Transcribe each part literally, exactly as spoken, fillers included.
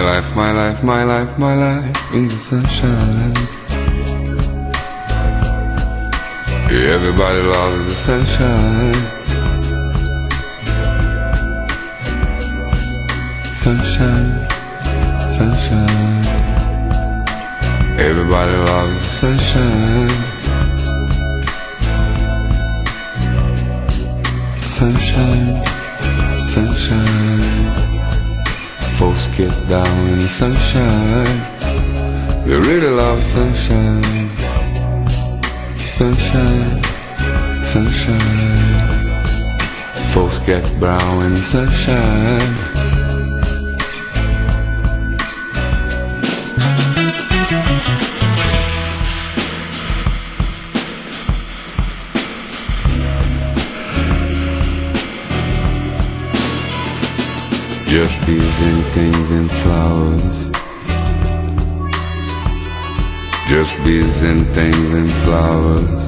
life, my life, my life, my life in the sunshine. Everybody loves the sunshine. Sunshine, sunshine. Everybody loves the sunshine. Sunshine, sunshine. Folks get down in the sunshine. They really love sunshine. Sunshine, sunshine. Folks get brown in the sunshine. Just bees and things and flowers. Just bees and things and flowers.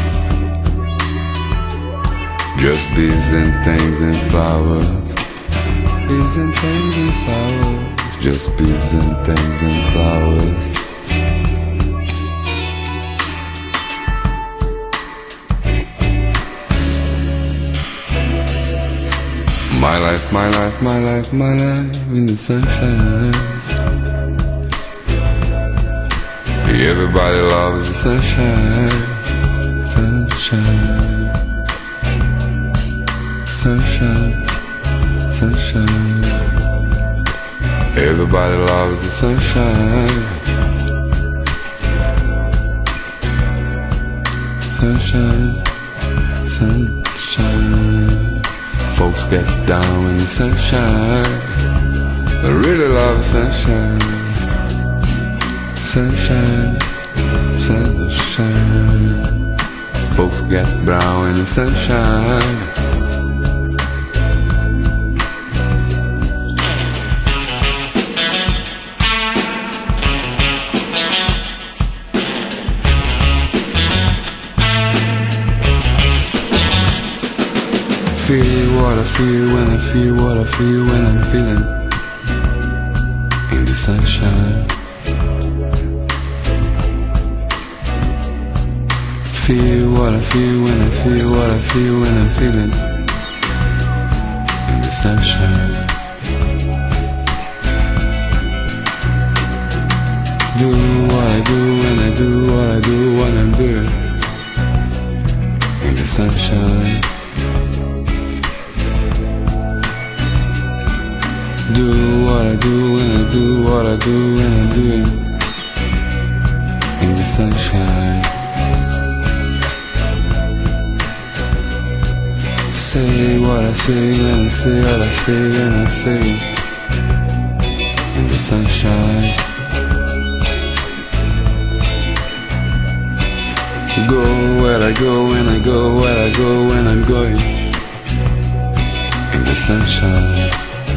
Just bees and things and flowers. Bees and things and flowers. Just bees and things and flowers. My life, my life, my life, my life in the sunshine. Everybody loves the sunshine. Sunshine, sunshine, sunshine. Everybody loves the sunshine. Sunshine, sunshine. Folks get down in the sunshine. They really love sunshine. Sunshine, sunshine. Folks get brown in the sunshine. Feel what I feel when I feel what I feel when I'm feeling in the sunshine. Feel what I feel when I feel what I feel when I'm feeling in the sunshine. Do what I do when I do what I do when I'm doing in the sunshine. Do what I do when I do what I do when I'm doing in the sunshine. Say what I say when I say what I say when I'm saying in the sunshine. Go where I go when I go where I go when I'm going in the sunshine.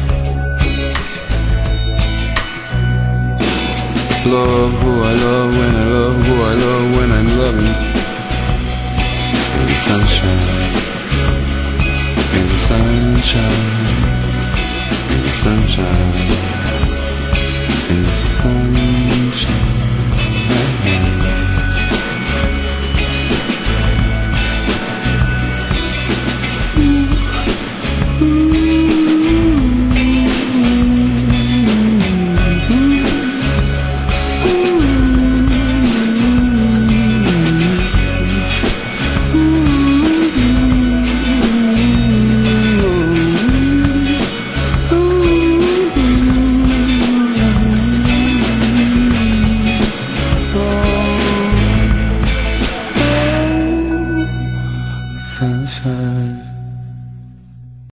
Love who I love when I love who I love when I'm loving in the sunshine. In the sunshine. In the sunshine. In the sunshine.